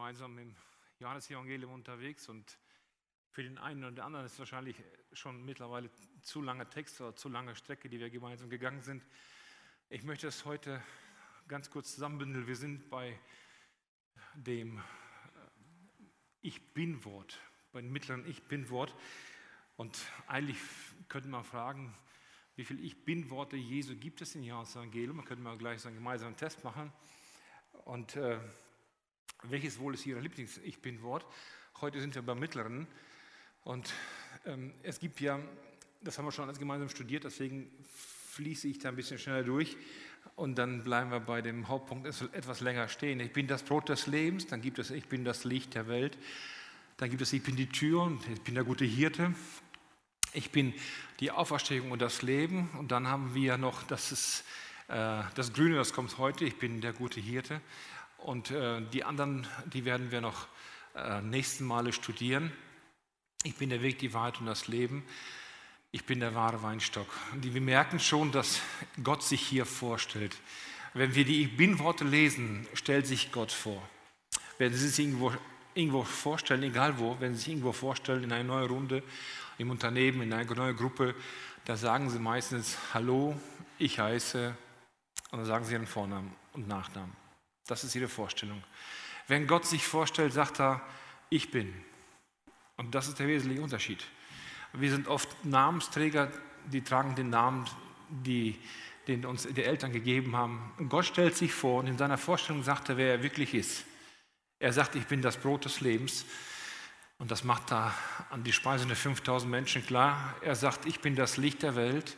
gemeinsam im Johannesevangelium unterwegs und für den einen oder anderen ist es wahrscheinlich schon mittlerweile zu langer Text oder zu lange Strecke, die wir gemeinsam gegangen sind. Ich möchte es heute ganz kurz zusammenbündeln. Wir sind bei dem Ich Bin-Wort, bei dem mittleren Ich Bin-Wort. Und eigentlich könnte man fragen, wie viele Ich Bin-Worte Jesu gibt es im Johannesevangelium? Man könnte mal gleich so einen gemeinsamen Test machen. Und welches wohl ist Ihr Lieblings-Ich Bin-Wort? Heute sind wir beim mittleren. Und es gibt ja, das haben wir schon alles gemeinsam studiert, deswegen fließe ich da ein bisschen schneller durch. Und dann bleiben wir bei dem Hauptpunkt etwas länger stehen. Ich bin das Brot des Lebens, dann gibt es Ich bin das Licht der Welt. Dann gibt es Ich bin die Tür und ich bin der gute Hirte. Ich bin die Auferstehung und das Leben. Und dann haben wir noch, das ist das Grüne, das kommt heute, ich bin der gute Hirte. Und die anderen, die werden wir noch nächsten Male studieren. Ich bin der Weg, die Wahrheit und das Leben. Ich bin der wahre Weinstock. Und wir merken schon, dass Gott sich hier vorstellt. Wenn wir die Ich Bin-Worte lesen, stellt sich Gott vor. Wenn Sie sich irgendwo vorstellen, egal wo, wenn Sie sich irgendwo vorstellen, in einer neuen Runde, im Unternehmen, in einer neuen Gruppe, da sagen Sie meistens, hallo, ich heiße, und dann sagen Sie Ihren Vornamen und Nachnamen. Das ist Ihre Vorstellung. Wenn Gott sich vorstellt, sagt er, ich bin. Und das ist der wesentliche Unterschied. Wir sind oft Namensträger, die tragen den Namen, den uns die Eltern gegeben haben. Und Gott stellt sich vor und in seiner Vorstellung sagt er, wer er wirklich ist. Er sagt, ich bin das Brot des Lebens. Und das macht da an die Speise der 5000 Menschen klar. Er sagt, ich bin das Licht der Welt.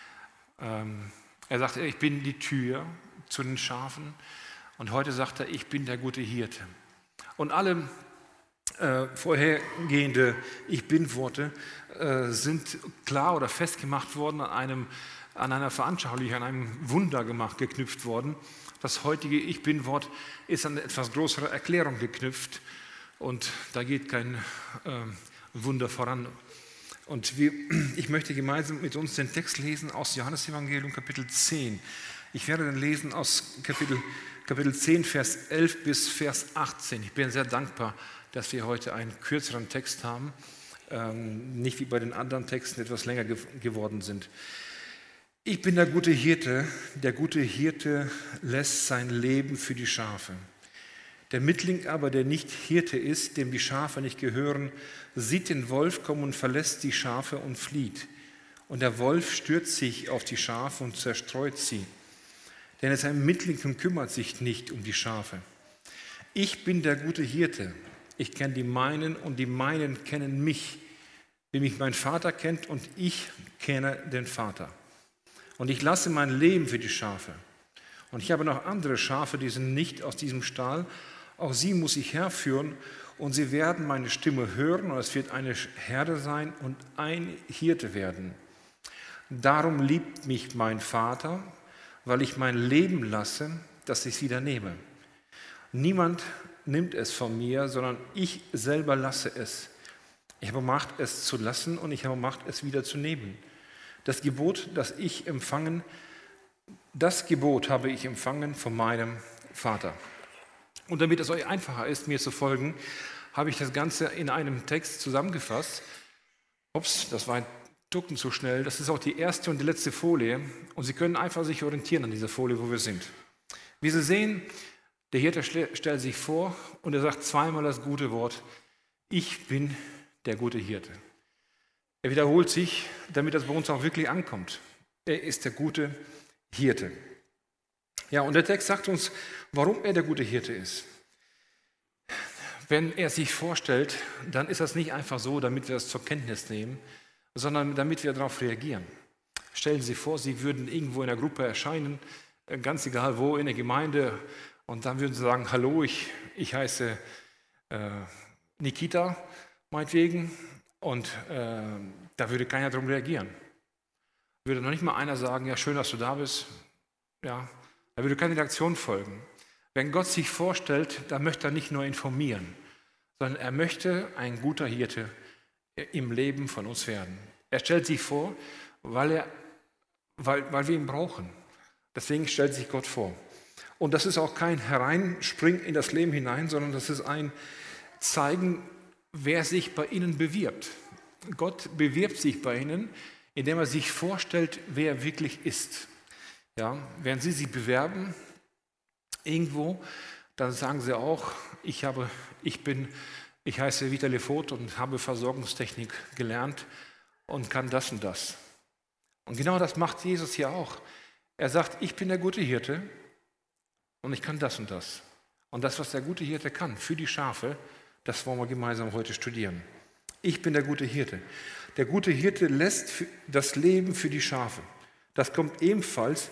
Er sagt, ich bin die Tür zu den Schafen. Und heute sagt er, ich bin der gute Hirte. Und alle vorhergehende Ich Bin-Worte sind klar oder festgemacht worden an einer Veranschaulichung, an einem Wunder geknüpft worden. Das heutige Ich Bin-Wort ist an eine etwas größere Erklärung geknüpft und da geht kein Wunder voran. Und ich möchte gemeinsam mit uns den Text lesen aus Johannesevangelium Kapitel 10. Ich werde dann lesen aus Kapitel 10, Vers 11 bis Vers 18. Ich bin sehr dankbar, dass wir heute einen kürzeren Text haben, nicht wie bei den anderen Texten etwas länger geworden sind. Ich bin der gute Hirte lässt sein Leben für die Schafe. Der Mittling aber, der nicht Hirte ist, dem die Schafe nicht gehören, sieht den Wolf kommen und verlässt die Schafe und flieht. Und der Wolf stürzt sich auf die Schafe und zerstreut sie. Denn er ist ein Mittling und kümmert sich nicht um die Schafe. Ich bin der gute Hirte. Ich kenne die meinen und die meinen kennen mich, wie mich mein Vater kennt und ich kenne den Vater. Und ich lasse mein Leben für die Schafe. Und ich habe noch andere Schafe, die sind nicht aus diesem Stall. Auch sie muss ich herführen und sie werden meine Stimme hören und es wird eine Herde sein und ein Hirte werden. Darum liebt mich mein Vater, weil ich mein Leben lasse, dass ich es wieder nehme. Niemand nimmt es von mir, sondern ich selber lasse es. Ich habe Macht, es zu lassen und ich habe Macht, es wieder zu nehmen. Das Gebot habe ich empfangen von meinem Vater. Und damit es euch einfacher ist, mir zu folgen, habe ich das Ganze in einem Text zusammengefasst. Ups, das war ein Tucken zu schnell. Das ist auch die erste und die letzte Folie. Und Sie können einfach sich orientieren an dieser Folie, wo wir sind. Wie Sie sehen, der Hirte stellt sich vor und er sagt zweimal das gute Wort, ich bin der gute Hirte. Er wiederholt sich, damit das bei uns auch wirklich ankommt. Er ist der gute Hirte. Ja, und der Text sagt uns, warum er der gute Hirte ist. Wenn er sich vorstellt, dann ist das nicht einfach so, damit wir es zur Kenntnis nehmen, sondern damit wir darauf reagieren. Stellen Sie vor, Sie würden irgendwo in einer Gruppe erscheinen, ganz egal wo, in der Gemeinde, und dann würden Sie sagen, hallo, ich heiße Nikita, meinetwegen, und da würde keiner darauf reagieren. Würde noch nicht mal einer sagen, ja, schön, dass du da bist. Ja, da würde keine Reaktion folgen. Wenn Gott sich vorstellt, dann möchte er nicht nur informieren, sondern er möchte ein guter Hirte im Leben von uns werden. Er stellt sich vor, weil wir ihn brauchen. Deswegen stellt sich Gott vor. Und das ist auch kein Hereinspringen in das Leben hinein, sondern das ist ein Zeigen, wer sich bei ihnen bewirbt. Gott bewirbt sich bei ihnen, indem er sich vorstellt, wer er wirklich ist. Ja, während sie sich bewerben irgendwo, dann sagen sie auch, ich heiße Vitali Voth und habe Versorgungstechnik gelernt und kann das und das. Und genau das macht Jesus hier auch. Er sagt, ich bin der gute Hirte und ich kann das und das. Und das, was der gute Hirte kann für die Schafe, das wollen wir gemeinsam heute studieren. Ich bin der gute Hirte. Der gute Hirte lässt das Leben für die Schafe. Das kommt ebenfalls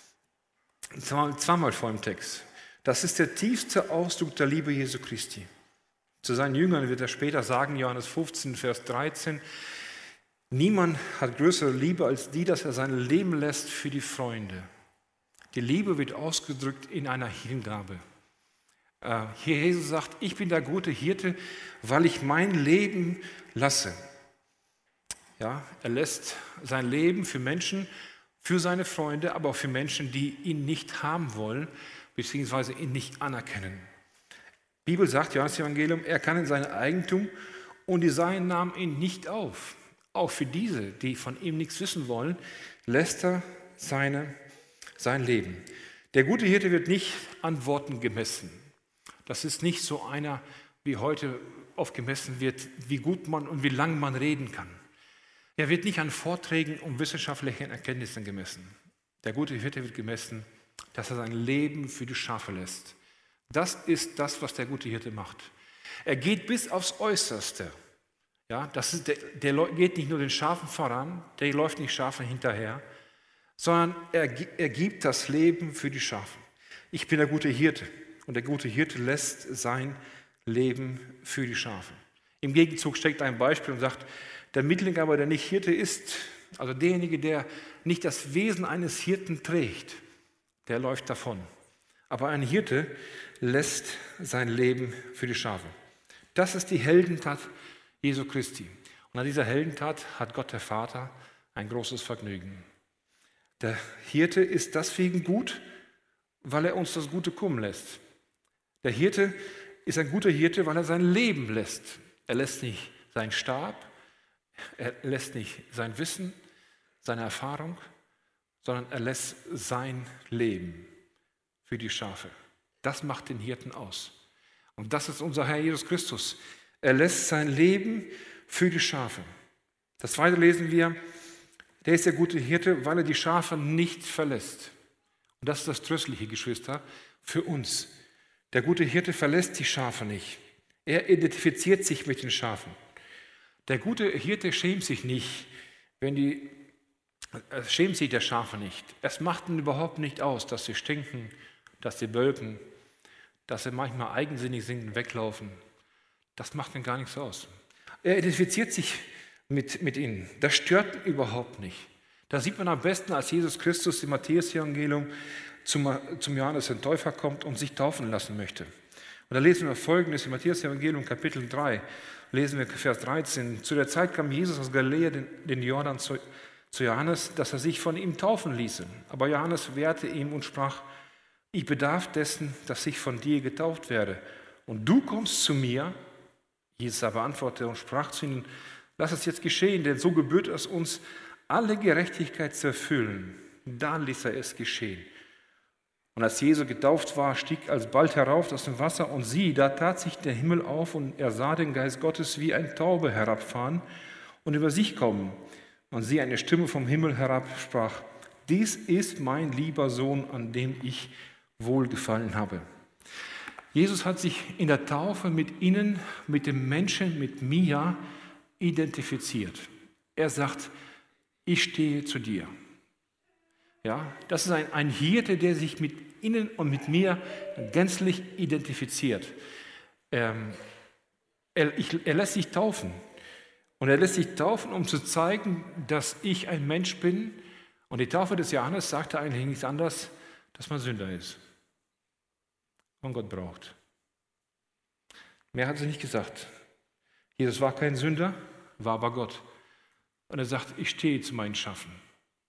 zweimal vor im Text. Das ist der tiefste Ausdruck der Liebe Jesu Christi. Zu seinen Jüngern wird er später sagen, Johannes 15, Vers 13, niemand hat größere Liebe als die, dass er sein Leben lässt für die Freunde. Die Liebe wird ausgedrückt in einer Hingabe. Hier Jesus sagt, ich bin der gute Hirte, weil ich mein Leben lasse. Ja, er lässt sein Leben für Menschen, für seine Freunde, aber auch für Menschen, die ihn nicht haben wollen, beziehungsweise ihn nicht anerkennen. Die Bibel sagt, Johannes Evangelium, er kann in sein Eigentum und die Seinen nahmen ihn nicht auf. Auch für diese, die von ihm nichts wissen wollen, lässt er sein Leben. Der gute Hirte wird nicht an Worten gemessen. Das ist nicht so einer, wie heute oft gemessen wird, wie gut man und wie lang man reden kann. Er wird nicht an Vorträgen und wissenschaftlichen Erkenntnissen gemessen. Der gute Hirte wird gemessen, dass er sein Leben für die Schafe lässt. Das ist das, was der gute Hirte macht. Er geht bis aufs Äußerste. Ja, der geht nicht nur den Schafen voran, der läuft nicht Schafen hinterher, sondern er gibt das Leben für die Schafe. Ich bin der gute Hirte und der gute Hirte lässt sein Leben für die Schafe. Im Gegenzug steckt ein Beispiel und sagt, der Mittling aber, der nicht Hirte ist, also derjenige, der nicht das Wesen eines Hirten trägt, der läuft davon. Aber ein Hirte lässt sein Leben für die Schafe. Das ist die Heldentat Jesu Christi. Und an dieser Heldentat hat Gott der Vater ein großes Vergnügen. Der Hirte ist deswegen gut, weil er uns das Gute kommen lässt. Der Hirte ist ein guter Hirte, weil er sein Leben lässt. Er lässt nicht seinen Stab, er lässt nicht sein Wissen, seine Erfahrung, sondern er lässt sein Leben für die Schafe. Das macht den Hirten aus. Und das ist unser Herr Jesus Christus. Er lässt sein Leben für die Schafe. Das zweite lesen wir, der ist der gute Hirte, weil er die Schafe nicht verlässt. Und das ist das Tröstliche, Geschwister, für uns. Der gute Hirte verlässt die Schafe nicht. Er identifiziert sich mit den Schafen. Der gute Hirte schämt sich nicht, schämt sich der Schafe nicht. Es macht ihn überhaupt nicht aus, dass sie stinken, dass sie bölken, dass sie manchmal eigensinnig sind und weglaufen. Das macht ihn gar nichts aus. Er identifiziert sich mit ihnen. Das stört ihn überhaupt nicht. Das sieht man am besten, als Jesus Christus im Matthäus-Evangelium zum Johannes den Täufer kommt und sich taufen lassen möchte. Und da lesen wir Folgendes im Matthäus-Evangelium Kapitel 3, lesen wir Vers 13. Zu der Zeit kam Jesus aus Galiläa den Jordan zu Johannes, dass er sich von ihm taufen ließe. Aber Johannes wehrte ihm und sprach, ich bedarf dessen, dass ich von dir getauft werde. Und du kommst zu mir. Jesus aber antwortete und sprach zu ihnen, lass es jetzt geschehen, denn so gebührt es uns, alle Gerechtigkeit zu erfüllen. Da ließ er es geschehen. Und als Jesus getauft war, stieg alsbald herauf aus dem Wasser und sieh, da tat sich der Himmel auf und er sah den Geist Gottes wie ein Taube herabfahren und über sich kommen. Und sieh, eine Stimme vom Himmel herab sprach, dies ist mein lieber Sohn, an dem ich wohlgefallen habe. Jesus hat sich in der Taufe mit ihnen, mit dem Menschen, mit mir identifiziert. Er sagt, ich stehe zu dir. Ja, das ist ein Hirte, der sich mit ihnen und mit mir gänzlich identifiziert. Er lässt sich taufen. Und er lässt sich taufen, um zu zeigen, dass ich ein Mensch bin. Und die Taufe des Johannes sagte eigentlich nichts anderes, dass man Sünder ist und Gott braucht. Mehr hat sie nicht gesagt. Jesus war kein Sünder, war aber Gott. Und er sagt, ich stehe zu meinen Schafen.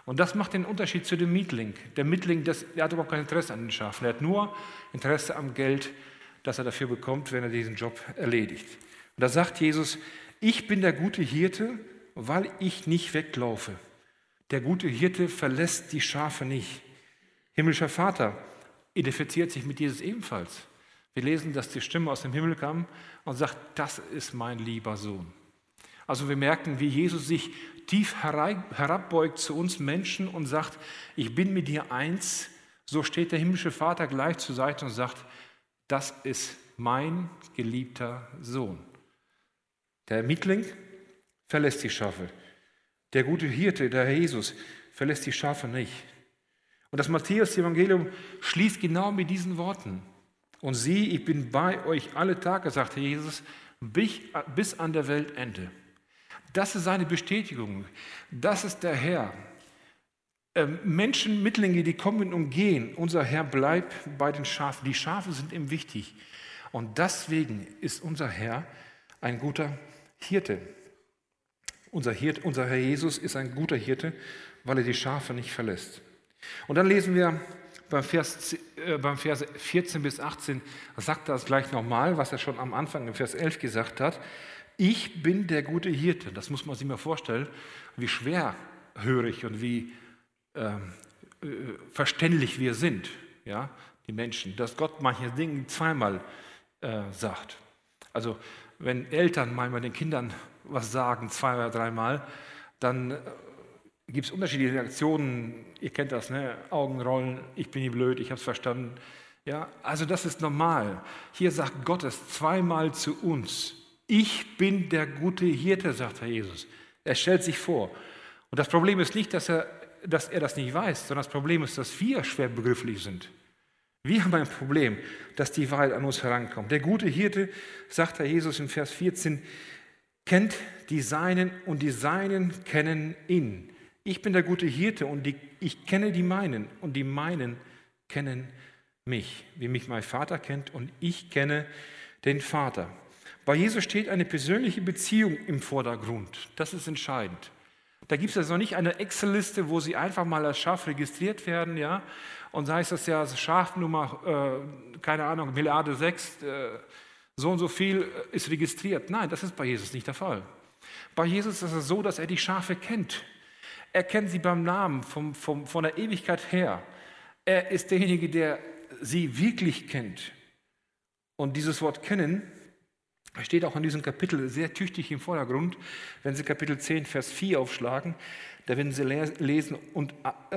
Und das macht den Unterschied zu dem Mietling. Der Mietling, der hat überhaupt kein Interesse an den Schafen. Er hat nur Interesse am Geld, das er dafür bekommt, wenn er diesen Job erledigt. Und da sagt Jesus, ich bin der gute Hirte, weil ich nicht weglaufe. Der gute Hirte verlässt die Schafe nicht. Himmlischer Vater identifiziert sich mit Jesus ebenfalls. Wir lesen, dass die Stimme aus dem Himmel kam und sagt, das ist mein lieber Sohn. Also wir merken, wie Jesus sich tief herabbeugt zu uns Menschen und sagt, ich bin mit dir eins. So steht der himmlische Vater gleich zur Seite und sagt, das ist mein geliebter Sohn. Der Mietling verlässt die Schafe. Der gute Hirte, der Herr Jesus, verlässt die Schafe nicht. Und das Matthäus-Evangelium schließt genau mit diesen Worten. Und sieh, ich bin bei euch alle Tage, sagte Jesus, bis an der Weltende. Das ist seine Bestätigung. Das ist der Herr. Menschen, Mittlinge, die kommen und gehen. Unser Herr bleibt bei den Schafen. Die Schafe sind ihm wichtig. Und deswegen ist unser Herr ein guter Hirte. Unser Herr Jesus ist ein guter Hirte, weil er die Schafe nicht verlässt. Und dann lesen wir beim Vers 14 bis 18, sagt er das gleich nochmal, was er schon am Anfang im Vers 11 gesagt hat. Ich bin der gute Hirte. Das muss man sich mal vorstellen, wie schwerhörig und wie verständlich wir sind, ja, die Menschen, dass Gott manche Dinge zweimal sagt. Also wenn Eltern manchmal den Kindern was sagen, 2 oder 3 Mal, dann gibt es unterschiedliche Reaktionen. Ihr kennt das, ne? Augenrollen, ich bin nicht blöd, ich habe es verstanden. Ja, also das ist normal. Hier sagt Gott es 2-mal zu uns. Ich bin der gute Hirte, sagt Herr Jesus. Er stellt sich vor. Und das Problem ist nicht, dass er das nicht weiß, sondern das Problem ist, dass wir schwer begrifflich sind. Wir haben ein Problem, dass die Wahrheit an uns herankommt. Der gute Hirte, sagt Herr Jesus in Vers 14, kennt die Seinen und die Seinen kennen ihn. Ich bin der gute Hirte und ich kenne die meinen und die meinen kennen mich, wie mich mein Vater kennt und ich kenne den Vater. Bei Jesus steht eine persönliche Beziehung im Vordergrund. Das ist entscheidend. Da gibt es also nicht eine Excel-Liste, wo Sie einfach mal als Schaf registriert werden, ja, und da heißt das ja Schafnummer, keine Ahnung, Milliarde 6, so und so viel ist registriert. Nein, das ist bei Jesus nicht der Fall. Bei Jesus ist es so, dass er die Schafe kennt. Er kennt sie beim Namen, von der Ewigkeit her. Er ist derjenige, der sie wirklich kennt. Und dieses Wort kennen steht auch in diesem Kapitel sehr tüchtig im Vordergrund. Wenn Sie Kapitel 10, Vers 4 aufschlagen, da werden Sie lesen, und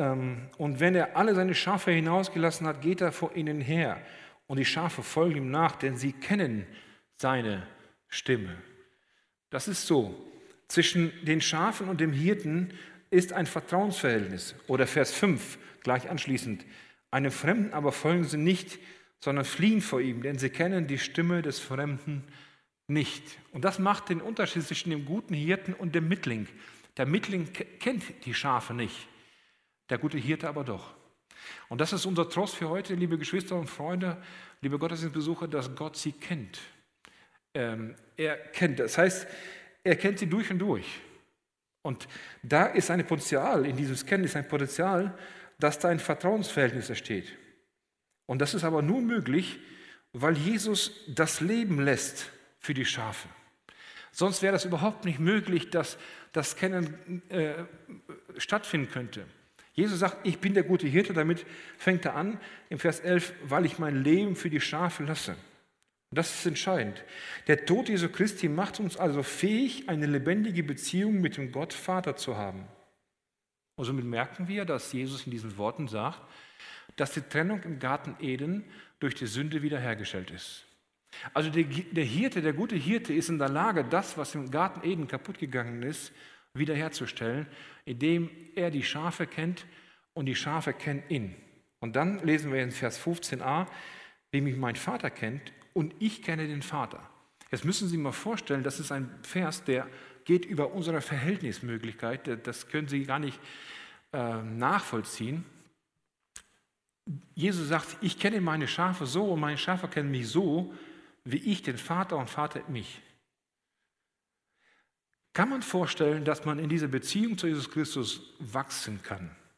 wenn er alle seine Schafe hinausgelassen hat, geht er vor ihnen her. Und die Schafe folgen ihm nach, denn sie kennen seine Stimme. Das ist so. Zwischen den Schafen und dem Hirten ist ein Vertrauensverhältnis. Oder Vers 5, gleich anschließend. Einem Fremden aber folgen sie nicht, sondern fliehen vor ihm, denn sie kennen die Stimme des Fremden nicht. Und das macht den Unterschied zwischen dem guten Hirten und dem Mittling. Der Mittling kennt die Schafe nicht, der gute Hirte aber doch. Und das ist unser Trost für heute, liebe Geschwister und Freunde, liebe Gottesdienstbesucher, dass Gott sie kennt. Er kennt, das heißt, er kennt sie durch und durch. Und da ist ein Potenzial, in diesem Kennen ist ein Potenzial, dass da ein Vertrauensverhältnis entsteht. Und das ist aber nur möglich, weil Jesus das Leben lässt für die Schafe. Sonst wäre das überhaupt nicht möglich, dass das Kennen stattfinden könnte. Jesus sagt, ich bin der gute Hirte, damit fängt er an, im Vers 11, weil ich mein Leben für die Schafe lasse. Und das ist entscheidend. Der Tod Jesu Christi macht uns also fähig, eine lebendige Beziehung mit dem Gott Vater zu haben. Und somit merken wir, dass Jesus in diesen Worten sagt, dass die Trennung im Garten Eden durch die Sünde wiederhergestellt ist. Also der Hirte, der gute Hirte ist in der Lage, das, was im Garten Eden kaputt gegangen ist, wiederherzustellen, indem er die Schafe kennt und die Schafe kennen ihn. Und dann lesen wir in Vers 15a, wie mich mein Vater kennt und ich kenne den Vater. Jetzt müssen Sie sich mal vorstellen, das ist ein Vers, der geht über unsere Verhältnismöglichkeit, das können Sie gar nicht nachvollziehen. Jesus sagt, ich kenne meine Schafe so und meine Schafe kennen mich so, wie ich den Vater und Vater mich. Kann man vorstellen, dass man in dieser Beziehung zu Jesus Christus wachsen kann?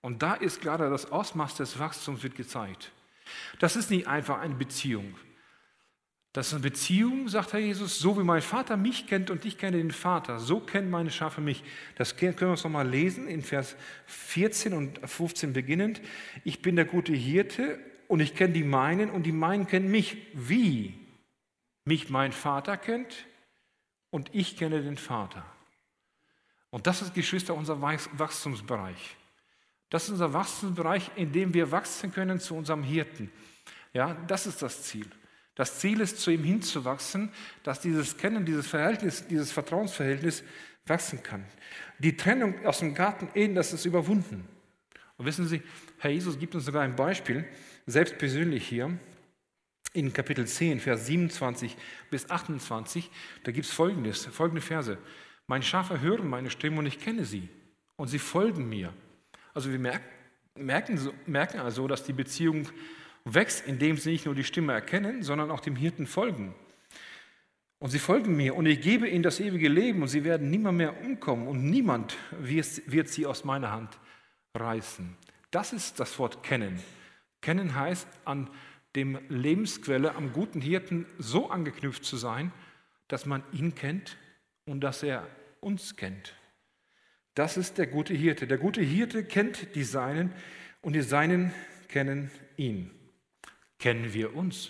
Und da ist gerade das Ausmaß des Wachstums wird gezeigt. Das ist nicht einfach eine Beziehung. Das ist eine Beziehung, sagt Herr Jesus, so wie mein Vater mich kennt und ich kenne den Vater, so kennen meine Schafe mich. Das können wir uns nochmal lesen in Vers 14 und 15 beginnend. Ich bin der gute Hirte und ich kenne die meinen und die meinen kennen mich. Wie mich mein Vater kennt und ich kenne den Vater. Und das ist, Geschwister, unser Wachstumsbereich. Das ist unser Wachstumsbereich, in dem wir wachsen können zu unserem Hirten. Ja, das ist das Ziel. Das Ziel ist, zu ihm hinzuwachsen, dass dieses Kennen, dieses Verhältnis, dieses Vertrauensverhältnis wachsen kann. Die Trennung aus dem Garten Eden, das ist überwunden. Und wissen Sie, Herr Jesus gibt uns sogar ein Beispiel, selbst persönlich hier, in Kapitel 10, Vers 27 bis 28, da gibt es folgende Verse. Meine Schafe hören meine Stimme und ich kenne sie und sie folgen mir. Also wir merken also, dass die Beziehung wächst, indem sie nicht nur die Stimme erkennen, sondern auch dem Hirten folgen. Und sie folgen mir und ich gebe ihnen das ewige Leben und sie werden niemand mehr umkommen und niemand wird sie aus meiner Hand reißen. Das ist das Wort kennen. Kennen heißt, an dem Lebensquelle, am guten Hirten so angeknüpft zu sein, dass man ihn kennt und dass er uns kennt. Das ist der gute Hirte. Der gute Hirte kennt die Seinen und die Seinen kennen ihn. Kennen wir uns?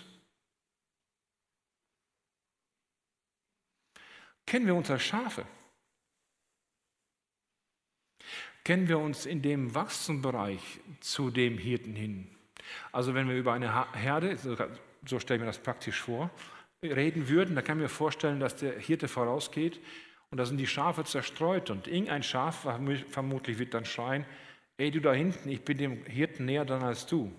Kennen wir unsere Schafe? Kennen wir uns in dem Wachstumsbereich zu dem Hirten hin? Also wenn wir über eine Herde, so stellen wir das praktisch vor, reden würden, dann kann ich mir vorstellen, dass der Hirte vorausgeht und da sind die Schafe zerstreut und irgendein Schaf vermutlich wird dann schreien, ey du da hinten, ich bin dem Hirten näher dran als du.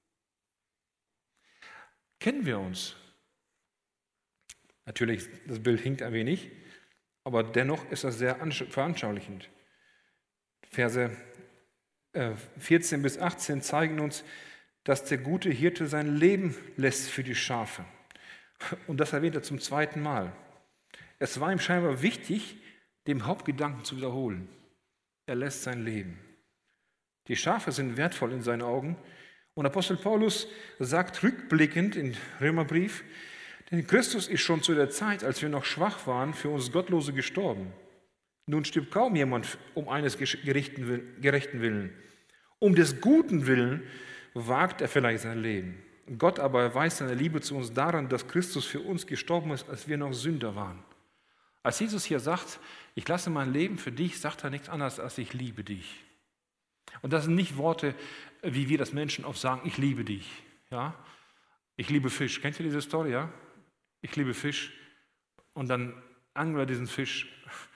Kennen wir uns? Natürlich, das Bild hinkt ein wenig, aber dennoch ist das sehr veranschaulichend. Verse 14 bis 18 zeigen uns, dass der gute Hirte sein Leben lässt für die Schafe. Und das erwähnt er zum zweiten Mal. Es war ihm scheinbar wichtig, dem Hauptgedanken zu wiederholen. Er lässt sein Leben. Die Schafe sind wertvoll in seinen Augen. Und Apostel Paulus sagt rückblickend im Römerbrief, denn Christus ist schon zu der Zeit, als wir noch schwach waren, für uns Gottlose gestorben. Nun stirbt kaum jemand um eines gerechten Willen. Um des guten Willen wagt er vielleicht sein Leben. Gott aber erweist seine Liebe zu uns daran, dass Christus für uns gestorben ist, als wir noch Sünder waren. Als Jesus hier sagt, ich lasse mein Leben für dich, sagt er nichts anderes als ich liebe dich. Und das sind nicht Worte, wie wir das Menschen oft sagen, ich liebe dich. Ja? Ich liebe Fisch. Kennt ihr diese Story? Ja? Ich liebe Fisch. Und dann angeln wir diesen Fisch,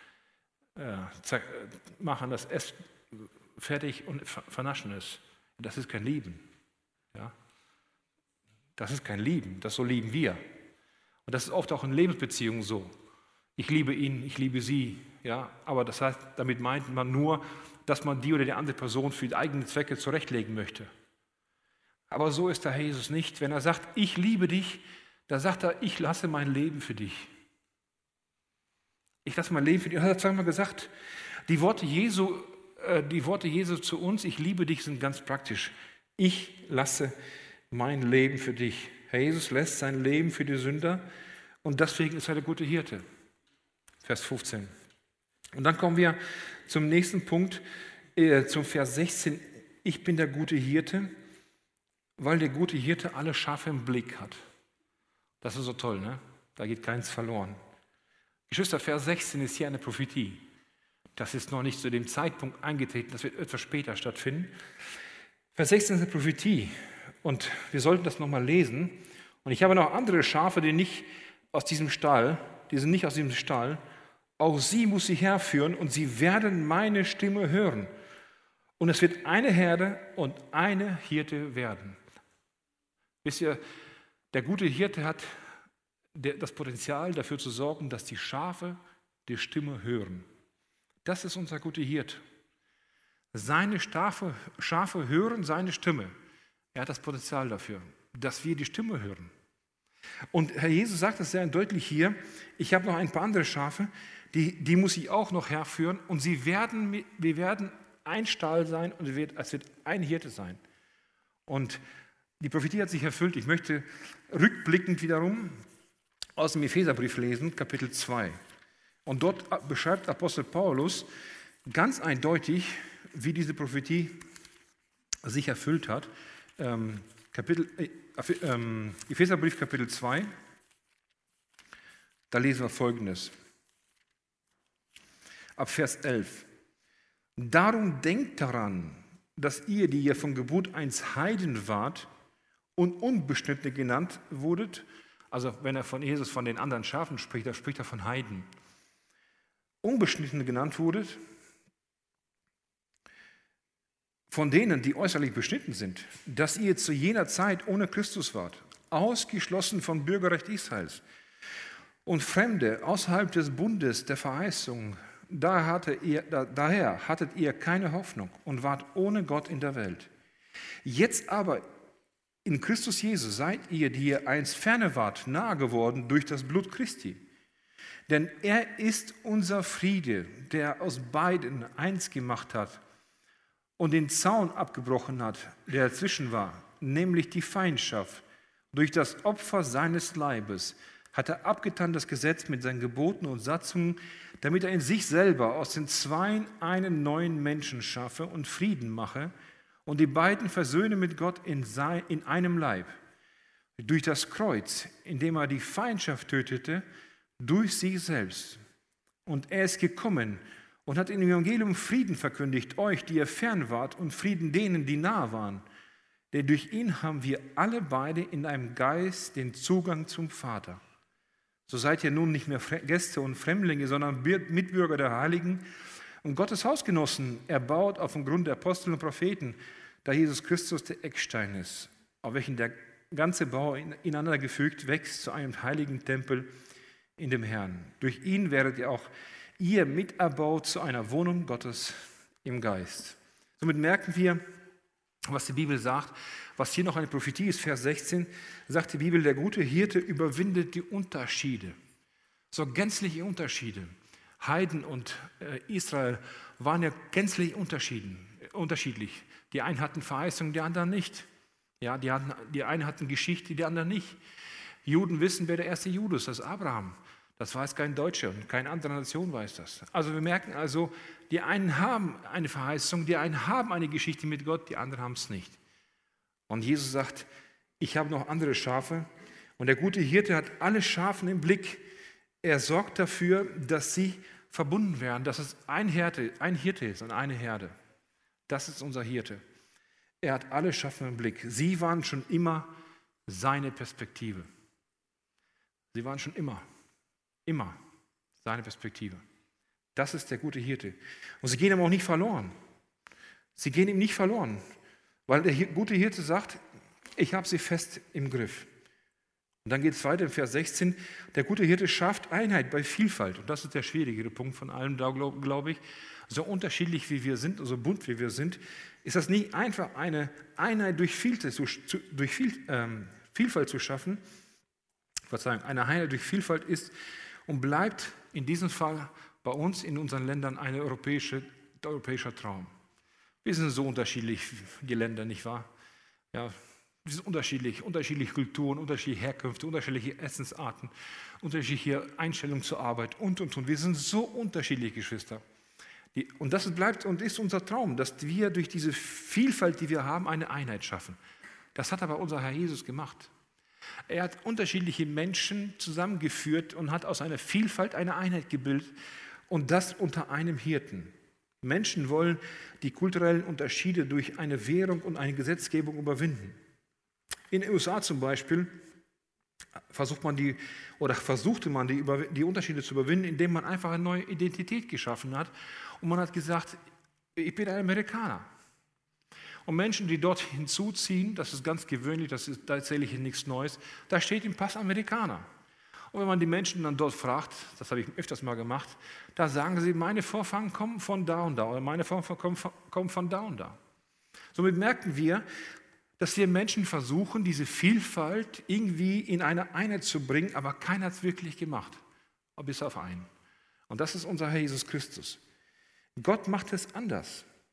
machen das Essen fertig und vernaschen es. Das ist kein Lieben. Ja? Das ist kein Lieben, das so lieben wir. Und das ist oft auch in Lebensbeziehungen so. Ich liebe ihn, ich liebe sie. Ja? Aber das heißt, damit meint man nur, dass man die oder die andere Person für die eigenen Zwecke zurechtlegen möchte. Aber so ist der Herr Jesus nicht. Wenn er sagt, ich liebe dich, dann sagt er, ich lasse mein Leben für dich. Ich lasse mein Leben für dich. Er hat zweimal gesagt, die Worte Jesu zu uns, ich liebe dich, sind ganz praktisch. Ich lasse mein Leben für dich. Herr Jesus lässt sein Leben für die Sünder und deswegen ist er der gute Hirte. Vers 15. Und dann kommen wir zum nächsten Punkt, zum Vers 16. Ich bin der gute Hirte, weil der gute Hirte alle Schafe im Blick hat. Das ist so toll, ne? Da geht keins verloren. Geschwister, Vers 16 ist hier eine Prophetie. Das ist noch nicht zu dem Zeitpunkt eingetreten, das wird etwas später stattfinden. Vers 16 ist eine Prophetie und wir sollten das nochmal lesen. Und ich habe noch andere Schafe, die sind nicht aus diesem Stall. Auch sie muss ich herführen und sie werden meine Stimme hören. Und es wird eine Herde und eine Hirte werden. Wisst ihr, der gute Hirte hat das Potenzial dafür zu sorgen, dass die Schafe die Stimme hören. Das ist unser guter Hirte. Seine Schafe hören seine Stimme. Er hat das Potenzial dafür, dass wir die Stimme hören. Und Herr Jesus sagt es sehr deutlich hier, ich habe noch ein paar andere Schafe, die muss ich auch noch herführen und wir werden ein Stall sein und es wird ein Hirte sein. Und die Prophetie hat sich erfüllt. Ich möchte rückblickend wiederum aus dem Epheserbrief lesen, Kapitel 2. Und dort beschreibt Apostel Paulus ganz eindeutig, wie diese Prophetie sich erfüllt hat. Epheserbrief Kapitel 2, da lesen wir Folgendes. Ab Vers 11. Darum denkt daran, dass ihr, die ihr von Geburt einst Heiden wart und Unbeschnittene genannt wurdet, also wenn er von Jesus, von den anderen Schafen spricht, da spricht er von Heiden, Unbeschnittene genannt wurdet, von denen, die äußerlich beschnitten sind, dass ihr zu jener Zeit ohne Christus wart, ausgeschlossen vom Bürgerrecht Israels und Fremde außerhalb des Bundes der Verheißung. Daher hattet ihr keine Hoffnung und wart ohne Gott in der Welt. Jetzt aber in Christus Jesus seid ihr, die ihr einst ferne wart, nahe geworden durch das Blut Christi. Denn er ist unser Friede, der aus beiden eins gemacht hat und den Zaun abgebrochen hat, der dazwischen war, nämlich die Feindschaft. Durch das Opfer seines Leibes hat er abgetan das Gesetz mit seinen Geboten und Satzungen, damit er in sich selber aus den Zweien einen neuen Menschen schaffe und Frieden mache und die beiden versöhne mit Gott in einem Leib. Durch das Kreuz, indem er die Feindschaft tötete, durch sich selbst. Und er ist gekommen und hat im Evangelium Frieden verkündigt, euch, die ihr fern wart, und Frieden denen, die nah waren. Denn durch ihn haben wir alle beide in einem Geist den Zugang zum Vater. So seid ihr nun nicht mehr Gäste und Fremdlinge, sondern Mitbürger der Heiligen und Gottes Hausgenossen, erbaut auf dem Grund der Apostel und Propheten, da Jesus Christus der Eckstein ist, auf welchen der ganze Bau ineinander gefügt wächst zu einem heiligen Tempel in dem Herrn. Durch ihn werdet ihr auch ihr miterbaut zu einer Wohnung Gottes im Geist. Somit merken wir, was die Bibel sagt, was hier noch eine Prophetie ist, Vers 16, sagt die Bibel, der gute Hirte überwindet die Unterschiede. So gänzliche Unterschiede. Heiden und Israel waren ja gänzlich unterschiedlich. Die einen hatten Verheißungen, die anderen nicht. Ja, die einen hatten Geschichte, die anderen nicht. Juden wissen, wer der erste Jude ist, das ist Abraham. Das weiß kein Deutscher und keine andere Nation weiß das. Also wir merken also, die einen haben eine Verheißung, die einen haben eine Geschichte mit Gott, die anderen haben es nicht. Und Jesus sagt, ich habe noch andere Schafe. Und der gute Hirte hat alle Schafen im Blick. Er sorgt dafür, dass sie verbunden werden, dass es ein Hirte ist und eine Herde. Das ist unser Hirte. Er hat alle Schafen im Blick. Sie waren schon immer seine Perspektive. Sie waren schon immer seine Perspektive. Das ist der gute Hirte. Und sie gehen ihm auch nicht verloren. Sie gehen ihm nicht verloren, weil der gute Hirte sagt, ich habe sie fest im Griff. Und dann geht es weiter in Vers 16, der gute Hirte schafft Einheit bei Vielfalt. Und das ist der schwierigere Punkt von allem, da glaube ich. So unterschiedlich wie wir sind, so bunt wie wir sind, ist das nicht einfach eine Einheit durch Vielfalt zu schaffen. Eine Einheit durch Vielfalt ist und bleibt in diesem Fall bei uns in unseren Ländern ein europäischer Traum. Wir sind so unterschiedlich, die Länder, nicht wahr? Ja, wir sind unterschiedliche Kulturen, unterschiedliche Herkünfte, unterschiedliche Essensarten, unterschiedliche Einstellungen zur Arbeit und. Wir sind so unterschiedlich, Geschwister. Und das bleibt und ist unser Traum, dass wir durch diese Vielfalt, die wir haben, eine Einheit schaffen. Das hat aber unser Herr Jesus gemacht. Er hat unterschiedliche Menschen zusammengeführt und hat aus einer Vielfalt eine Einheit gebildet und das unter einem Hirten. Menschen wollen die kulturellen Unterschiede durch eine Währung und eine Gesetzgebung überwinden. In den USA zum Beispiel versuchte man die Unterschiede zu überwinden, indem man einfach eine neue Identität geschaffen hat und man hat gesagt, ich bin ein Amerikaner. Und Menschen, die dort hinzuziehen, das ist ganz gewöhnlich, das ist tatsächlich nichts Neues, da steht im Pass Amerikaner. Und wenn man die Menschen dann dort fragt, das habe ich öfters mal gemacht, da sagen sie, meine Vorfahren kommen von da und da oder meine Vorfahren kommen von da und da. Somit merken wir, dass wir Menschen versuchen, diese Vielfalt irgendwie in eine Einheit zu bringen, aber keiner hat es wirklich gemacht, bis auf einen. Und das ist unser Herr Jesus Christus. Gott macht es anders.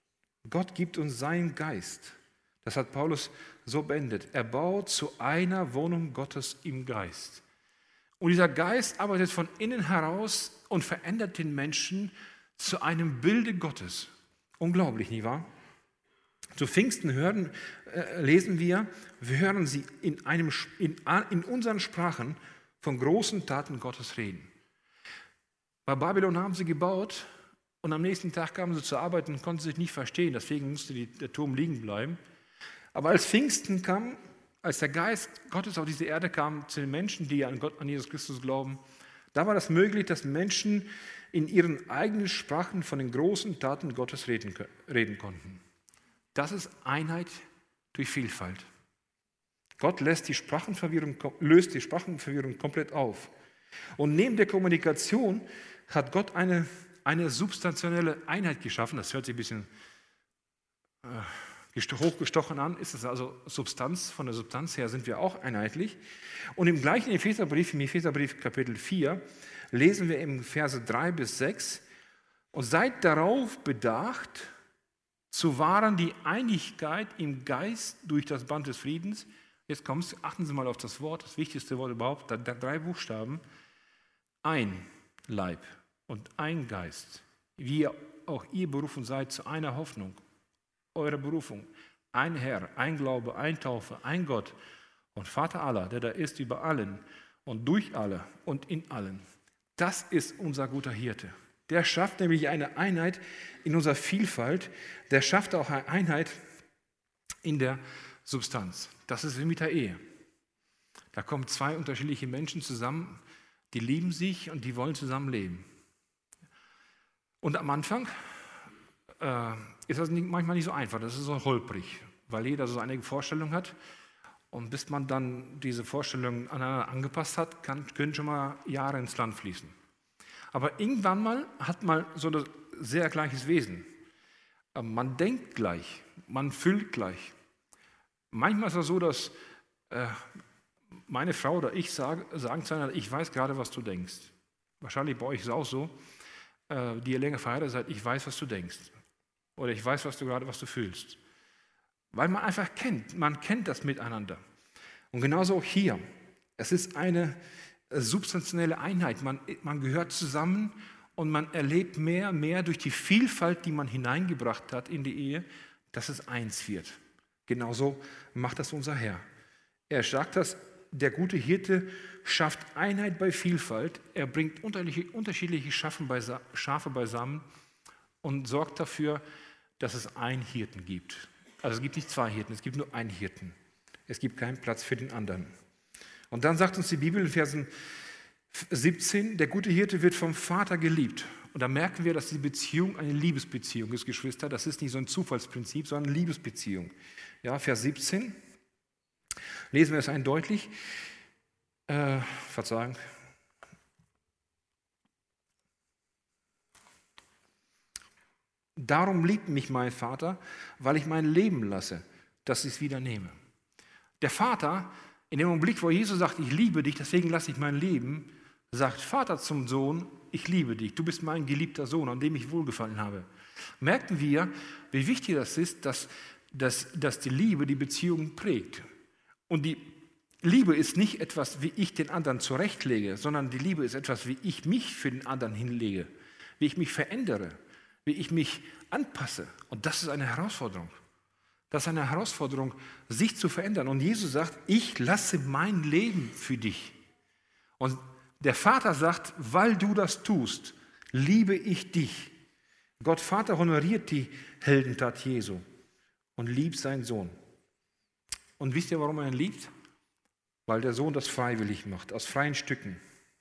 Gott gibt uns seinen Geist. Das hat Paulus so beendet. Er baut zu einer Wohnung Gottes im Geist. Und dieser Geist arbeitet von innen heraus und verändert den Menschen zu einem Bilde Gottes. Unglaublich, nicht wahr? Zu Pfingsten lesen wir hören sie in unseren Sprachen von großen Taten Gottes reden. Bei Babylon haben sie gebaut und am nächsten Tag kamen sie zur Arbeit und konnten sich nicht verstehen, deswegen musste der Turm liegen bleiben. Aber als Pfingsten kam, als der Geist Gottes auf diese Erde kam, zu den Menschen, die an Gott, an Jesus Christus glauben, da war das möglich, dass Menschen in ihren eigenen Sprachen von den großen Taten Gottes reden konnten. Das ist Einheit durch Vielfalt. Gott löst die Sprachenverwirrung komplett auf. Und neben der Kommunikation hat Gott eine substanzielle Einheit geschaffen. Das hört sich ein bisschen hochgestochen an, ist es also Substanz. Von der Substanz her sind wir auch einheitlich. Und im gleichen Epheserbrief, im Epheserbrief Kapitel 4, lesen wir im Verse 3 bis 6, und seid darauf bedacht, zu wahren die Einigkeit im Geist durch das Band des Friedens. Jetzt kommt's, achten Sie mal auf das Wort, das wichtigste Wort überhaupt, da 3 Buchstaben. Ein Leib und ein Geist, wie auch ihr berufen seid zu einer Hoffnung, eure Berufung. Ein Herr, ein Glaube, ein Taufe, ein Gott und Vater aller, der da ist über allen und durch alle und in allen. Das ist unser guter Hirte. Der schafft nämlich eine Einheit in unserer Vielfalt. Der schafft auch eine Einheit in der Substanz. Das ist wie mit der Ehe. Da kommen 2 unterschiedliche Menschen zusammen, die lieben sich und die wollen zusammenleben. Und am Anfang ist das manchmal nicht so einfach, das ist so holprig, weil jeder so eine Vorstellung hat. Und bis man dann diese Vorstellung aneinander angepasst hat, können schon mal Jahre ins Land fließen. Aber irgendwann mal hat man so ein sehr gleiches Wesen. Man denkt gleich, man fühlt gleich. Manchmal ist es so, dass meine Frau oder ich sagen zueinander, ich weiß gerade, was du denkst. Wahrscheinlich bei euch ist es auch so, die ihr länger verheiratet seid, ich weiß, was du denkst. Oder ich weiß, was du fühlst. Weil man einfach man kennt das miteinander. Und genauso auch hier. Es ist eine substanzielle Einheit. Man gehört zusammen und man erlebt mehr durch die Vielfalt, die man hineingebracht hat in die Ehe, dass es eins wird. Genauso macht das unser Herr. Er sagt das, der gute Hirte schafft Einheit bei Vielfalt. Er bringt unterschiedliche Schafe beisammen und sorgt dafür, dass es einen Hirten gibt. Also es gibt nicht 2 Hirten, es gibt nur einen Hirten. Es gibt keinen Platz für den anderen. Und dann sagt uns die Bibel in Versen 17, der gute Hirte wird vom Vater geliebt. Und da merken wir, dass die Beziehung eine Liebesbeziehung ist, Geschwister. Das ist nicht so ein Zufallsprinzip, sondern eine Liebesbeziehung. Ja, Vers 17, lesen wir es eindeutig. Verzeihung. Darum liebt mich mein Vater, weil ich mein Leben lasse, dass ich es wieder nehme. Der Vater, in dem Augenblick, wo Jesus sagt, ich liebe dich, deswegen lasse ich mein Leben, sagt Vater zum Sohn, ich liebe dich, du bist mein geliebter Sohn, an dem ich wohlgefallen habe. Merken wir, wie wichtig das ist, dass die Liebe die Beziehung prägt. Und die Liebe ist nicht etwas, wie ich den anderen zurechtlege, sondern die Liebe ist etwas, wie ich mich für den anderen hinlege, wie ich mich verändere, wie ich mich anpasse. Und das ist eine Herausforderung. Das ist eine Herausforderung, sich zu verändern. Und Jesus sagt, ich lasse mein Leben für dich. Und der Vater sagt, weil du das tust, liebe ich dich. Gott Vater honoriert die Heldentat Jesu und liebt seinen Sohn. Und wisst ihr, warum er ihn liebt? Weil der Sohn das freiwillig macht, aus freien Stücken.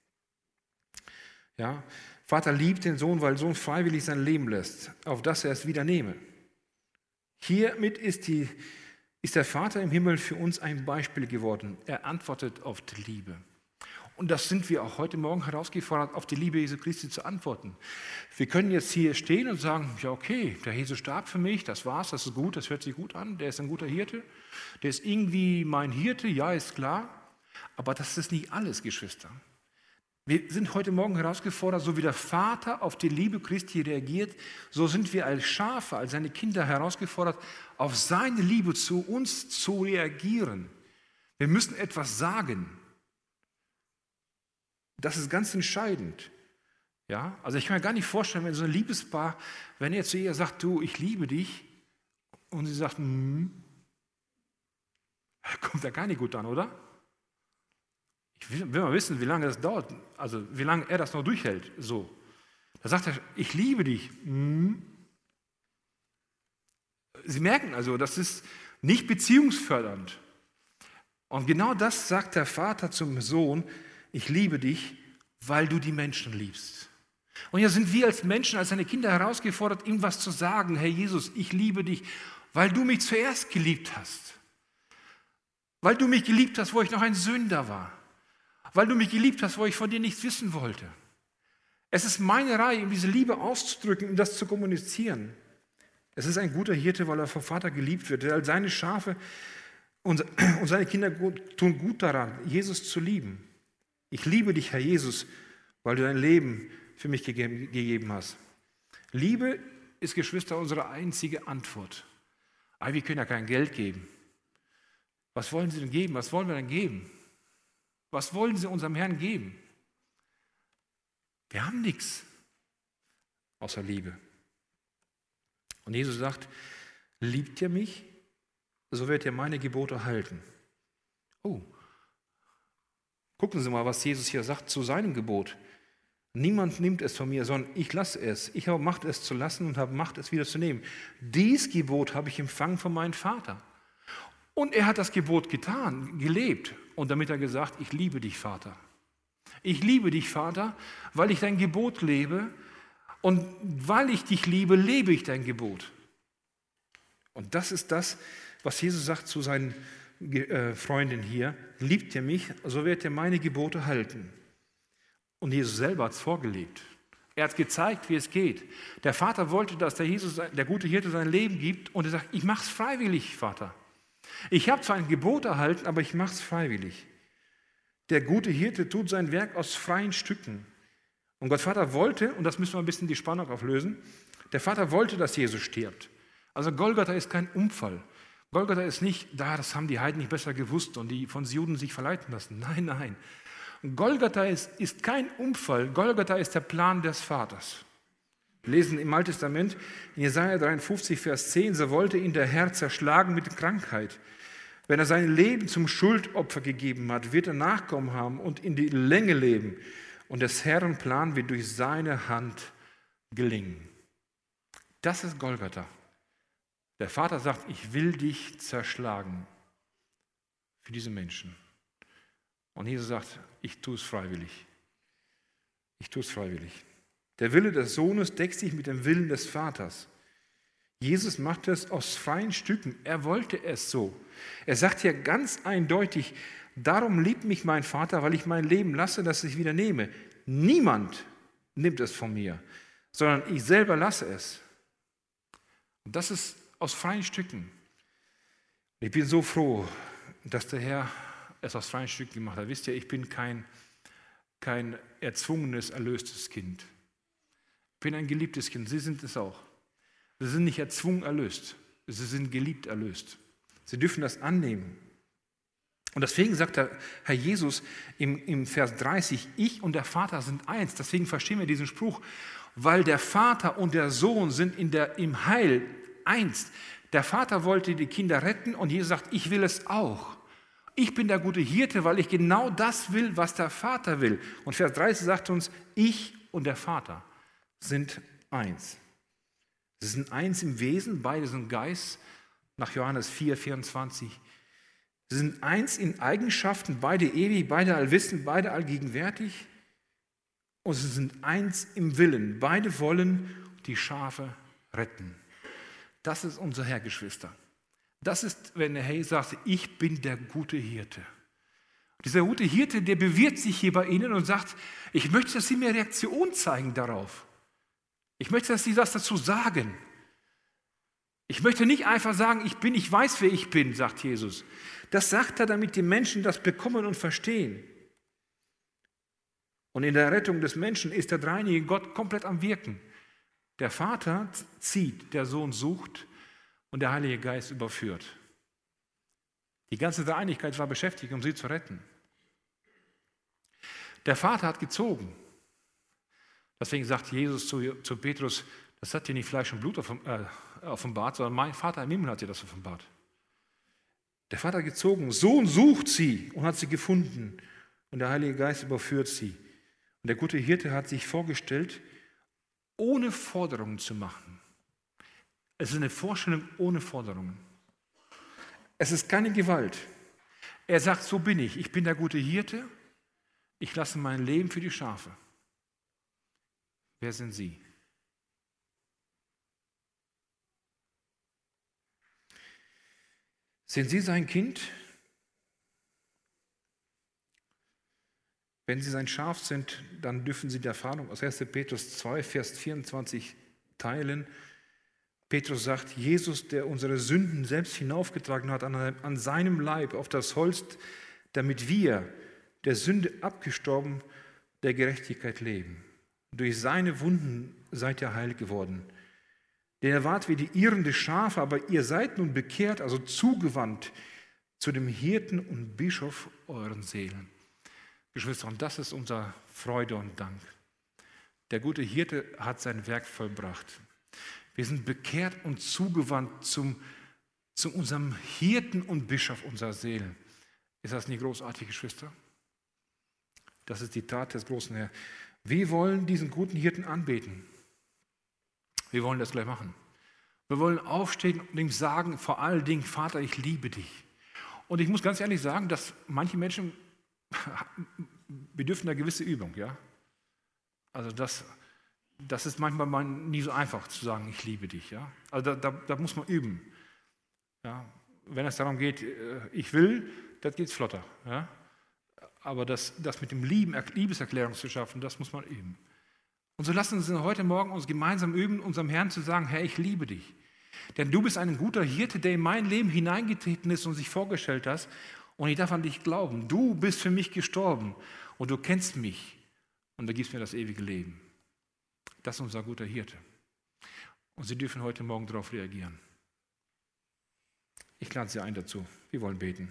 Ja, Vater liebt den Sohn, weil der Sohn freiwillig sein Leben lässt, auf dass er es wieder nehme. Hiermit ist der Vater im Himmel für uns ein Beispiel geworden. Er antwortet auf die Liebe. Und das sind wir auch heute Morgen herausgefordert, auf die Liebe Jesu Christi zu antworten. Wir können jetzt hier stehen und sagen, ja okay, der Jesus starb für mich, das war's, das ist gut, das hört sich gut an, der ist ein guter Hirte, der ist irgendwie mein Hirte, ja, ist klar. Aber das ist nicht alles, Geschwister. Wir sind heute Morgen herausgefordert, so wie der Vater auf die Liebe Christi reagiert, so sind wir als Schafe, als seine Kinder herausgefordert, auf seine Liebe zu uns zu reagieren. Wir müssen etwas sagen. Das ist ganz entscheidend. Ja? Also ich kann mir gar nicht vorstellen, wenn so ein Liebespaar, wenn er zu ihr sagt, du, ich liebe dich, und sie sagt, kommt da gar nicht gut an, oder? Ich will mal wissen, wie lange das dauert, also wie lange er das noch durchhält. So. Da sagt er, ich liebe dich. Sie merken also, das ist nicht beziehungsfördernd. Und genau das sagt der Vater zum Sohn, ich liebe dich, weil du die Menschen liebst. Und ja sind wir als Menschen, als seine Kinder herausgefordert, ihm was zu sagen. Herr Jesus, ich liebe dich, weil du mich zuerst geliebt hast. Weil du mich geliebt hast, wo ich noch ein Sünder war. Weil du mich geliebt hast, wo ich von dir nichts wissen wollte. Es ist meine Reihe, ihm diese Liebe auszudrücken, ihm das zu kommunizieren. Es ist ein guter Hirte, weil er vom Vater geliebt wird. All seine Schafe und seine Kinder tun gut daran, Jesus zu lieben. Ich liebe dich, Herr Jesus, weil du dein Leben für mich gegeben hast. Liebe ist, Geschwister, unsere einzige Antwort. Aber wir können ja kein Geld geben. Was wollen Sie denn geben? Was wollen wir denn geben? Was wollen Sie unserem Herrn geben? Wir haben nichts außer Liebe. Und Jesus sagt, liebt ihr mich, so werdet ihr meine Gebote halten. Oh, gucken Sie mal, was Jesus hier sagt zu seinem Gebot. Niemand nimmt es von mir, sondern ich lasse es. Ich habe Macht, es zu lassen und habe Macht, es wieder zu nehmen. Dies Gebot habe ich empfangen von meinem Vater. Und er hat das Gebot getan, gelebt. Und damit hat er gesagt, ich liebe dich, Vater. Ich liebe dich, Vater, weil ich dein Gebot lebe. Und weil ich dich liebe, lebe ich dein Gebot. Und das ist das, was Jesus sagt zu seinen Freunden hier. Liebt ihr mich, so werdet ihr meine Gebote halten. Und Jesus selber hat es vorgelebt. Er hat gezeigt, wie es geht. Der Vater wollte, dass der Jesus, der gute Hirte, sein Leben gibt. Und er sagt, ich mache es freiwillig, Vater. Ich habe zwar ein Gebot erhalten, aber ich mache es freiwillig. Der gute Hirte tut sein Werk aus freien Stücken. Und Gott Vater wollte, und das müssen wir ein bisschen die Spannung auflösen, der Vater wollte, dass Jesus stirbt. Also Golgatha ist kein Unfall. Golgatha ist nicht, das haben die Heiden nicht besser gewusst und die von Juden sich verleiten lassen. Nein, nein. Golgatha ist kein Unfall. Golgatha ist der Plan des Vaters. Wir lesen im Alten Testament, in Jesaja 53, Vers 10, so wollte ihn der Herr zerschlagen mit Krankheit. Wenn er sein Leben zum Schuldopfer gegeben hat, wird er Nachkommen haben und in die Länge leben. Und des Herrn Plan wird durch seine Hand gelingen. Das ist Golgatha. Der Vater sagt, ich will dich zerschlagen für diese Menschen. Und Jesus sagt, ich tue es freiwillig. Ich tue es freiwillig. Der Wille des Sohnes deckt sich mit dem Willen des Vaters. Jesus macht es aus freien Stücken. Er wollte es so. Er sagt hier ganz eindeutig, darum liebt mich mein Vater, weil ich mein Leben lasse, dass ich wieder nehme. Niemand nimmt es von mir, sondern ich selber lasse es. Und das ist aus freien Stücken. Ich bin so froh, dass der Herr es aus freien Stücken gemacht hat. Wisst ihr, ich bin kein erzwungenes, erlöstes Kind. Ich bin ein geliebtes Kind. Sie sind es auch. Sie sind nicht erzwungen erlöst. Sie sind geliebt erlöst. Sie dürfen das annehmen. Und deswegen sagt der Herr Jesus im Vers 30, ich und der Vater sind eins. Deswegen verstehen wir diesen Spruch, weil der Vater und der Sohn sind im Heil eins. Der Vater wollte die Kinder retten und Jesus sagt, ich will es auch. Ich bin der gute Hirte, weil ich genau das will, was der Vater will. Und Vers 30 sagt uns, ich und der Vater sind eins. Sie sind eins im Wesen, beide sind Geist, nach Johannes 4, 24. Sie sind eins in Eigenschaften, beide ewig, beide allwissend, beide allgegenwärtig. Und sie sind eins im Willen. Beide wollen die Schafe retten. Das ist unser Herr, Geschwister. Das ist, wenn der Herr sagt, ich bin der gute Hirte. Dieser gute Hirte, der bewirbt sich hier bei Ihnen und sagt, ich möchte, dass Sie mir Reaktion zeigen darauf. Ich möchte, dass Sie das dazu sagen. Ich möchte nicht einfach sagen, ich weiß, wer ich bin, sagt Jesus. Das sagt er, damit die Menschen das bekommen und verstehen. Und in der Rettung des Menschen ist der dreieinige Gott komplett am Wirken. Der Vater zieht, der Sohn sucht und der Heilige Geist überführt. Die ganze Dreieinigkeit war beschäftigt, um sie zu retten. Der Vater hat gezogen. Deswegen sagt Jesus zu Petrus, das hat dir nicht Fleisch und Blut offenbart, sondern mein Vater im Himmel hat dir das offenbart. Der Vater hat gezogen, Sohn sucht sie und hat sie gefunden. Und der Heilige Geist überführt sie. Und der gute Hirte hat sich vorgestellt, ohne Forderungen zu machen. Es ist eine Vorstellung ohne Forderungen. Es ist keine Gewalt. Er sagt, so bin ich. Ich bin der gute Hirte. Ich lasse mein Leben für die Schafe. Wer sind Sie? Sind Sie sein Kind? Wenn Sie sein Schaf sind, dann dürfen Sie die Erfahrung aus 1. Petrus 2, Vers 24 teilen. Petrus sagt, Jesus, der unsere Sünden selbst hinaufgetragen hat an seinem Leib auf das Holz, damit wir, der Sünde abgestorben, der Gerechtigkeit leben. Durch seine Wunden seid ihr heil geworden. Denn ihr wart wie die irrende Schafe, aber ihr seid nun bekehrt, also zugewandt zu dem Hirten und Bischof euren Seelen. Geschwister, und das ist unser Freude und Dank. Der gute Hirte hat sein Werk vollbracht. Wir sind bekehrt und zugewandt zu unserem Hirten und Bischof unserer Seelen. Ist das nicht großartig, Geschwister? Das ist die Tat des großen Herrn. Wir wollen diesen guten Hirten anbeten. Wir wollen das gleich machen. Wir wollen aufstehen und ihm sagen, vor allen Dingen, Vater, ich liebe dich. Und ich muss ganz ehrlich sagen, dass manche Menschen bedürfen eine gewisse Übung. Ja? Also das ist manchmal nie so einfach zu sagen, ich liebe dich. Ja? Also da muss man üben. Ja? Wenn es darum geht, ich will, das geht flotter. Ja? Aber das mit dem Liebeserklärung zu schaffen, das muss man üben. Und so lassen Sie uns heute Morgen uns gemeinsam üben, unserem Herrn zu sagen, Herr, ich liebe dich. Denn du bist ein guter Hirte, der in mein Leben hineingetreten ist und sich vorgestellt hast. Und ich darf an dich glauben. Du bist für mich gestorben und du kennst mich und du gibst mir das ewige Leben. Das ist unser guter Hirte. Und Sie dürfen heute Morgen darauf reagieren. Ich lade Sie ein dazu. Wir wollen beten.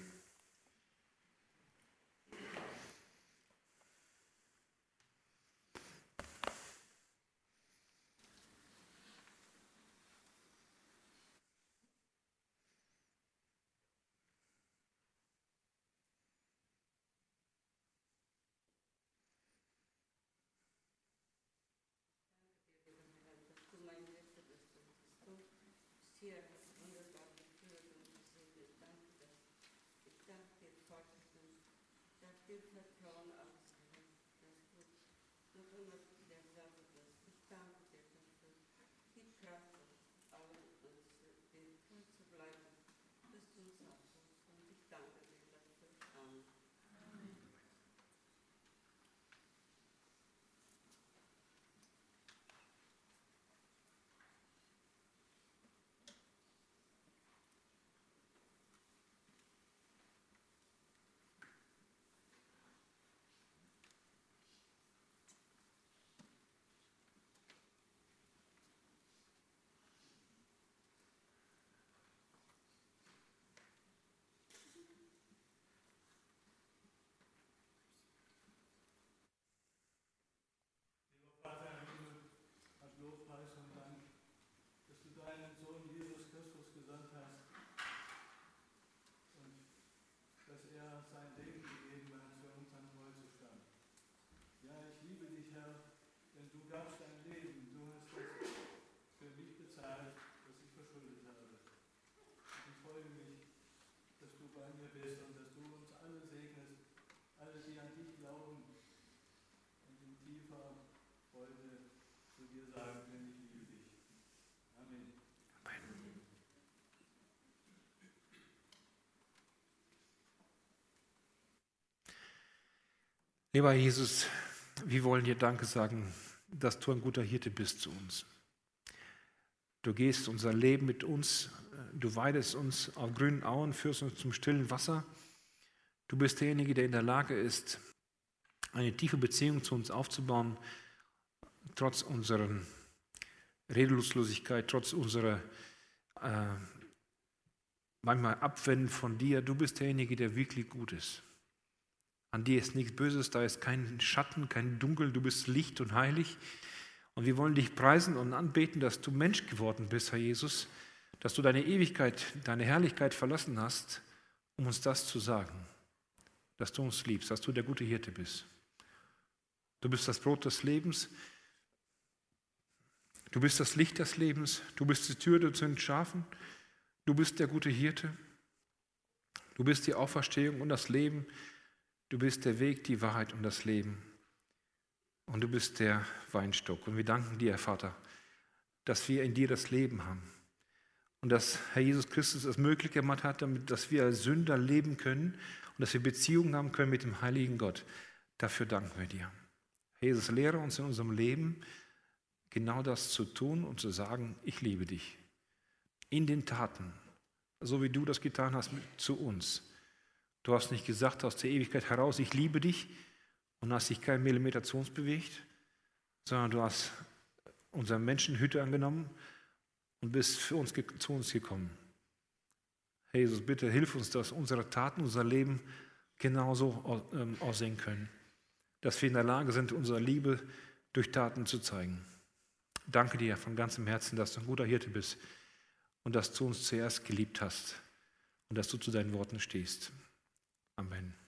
Lieber Jesus, wir wollen dir Danke sagen, dass du ein guter Hirte bist zu uns. Du gehst unser Leben mit uns, du weidest uns auf grünen Auen, führst uns zum stillen Wasser. Du bist derjenige, der in der Lage ist, eine tiefe Beziehung zu uns aufzubauen, trotz unserer Redelosigkeit, trotz unserer manchmal Abwenden von dir. Du bist derjenige, der wirklich gut ist. An dir ist nichts Böses, da ist kein Schatten, kein Dunkel, du bist Licht und heilig. Und wir wollen dich preisen und anbeten, dass du Mensch geworden bist, Herr Jesus, dass du deine Ewigkeit, deine Herrlichkeit verlassen hast, um uns das zu sagen, dass du uns liebst, dass du der gute Hirte bist. Du bist das Brot des Lebens, du bist das Licht des Lebens, du bist die Tür zu den Schafen, du bist der gute Hirte, du bist die Auferstehung und das Leben, du bist der Weg, die Wahrheit und das Leben und du bist der Weinstock. Und wir danken dir, Vater, dass wir in dir das Leben haben und dass Herr Jesus Christus es möglich gemacht hat, damit, dass wir als Sünder leben können und dass wir Beziehungen haben können mit dem heiligen Gott. Dafür danken wir dir. Herr Jesus, lehre uns in unserem Leben genau das zu tun und zu sagen, ich liebe dich. In den Taten, so wie du das getan hast zu uns. Du hast nicht gesagt aus der Ewigkeit heraus, ich liebe dich und hast dich keinen Millimeter zu uns bewegt, sondern du hast unseren Menschenhüter angenommen und bist für uns, zu uns gekommen. Herr Jesus, bitte hilf uns, dass unsere Taten, unser Leben genauso aussehen können. Dass wir in der Lage sind, unsere Liebe durch Taten zu zeigen. Danke dir von ganzem Herzen, dass du ein guter Hirte bist und dass du uns zuerst geliebt hast und dass du zu deinen Worten stehst. Amen.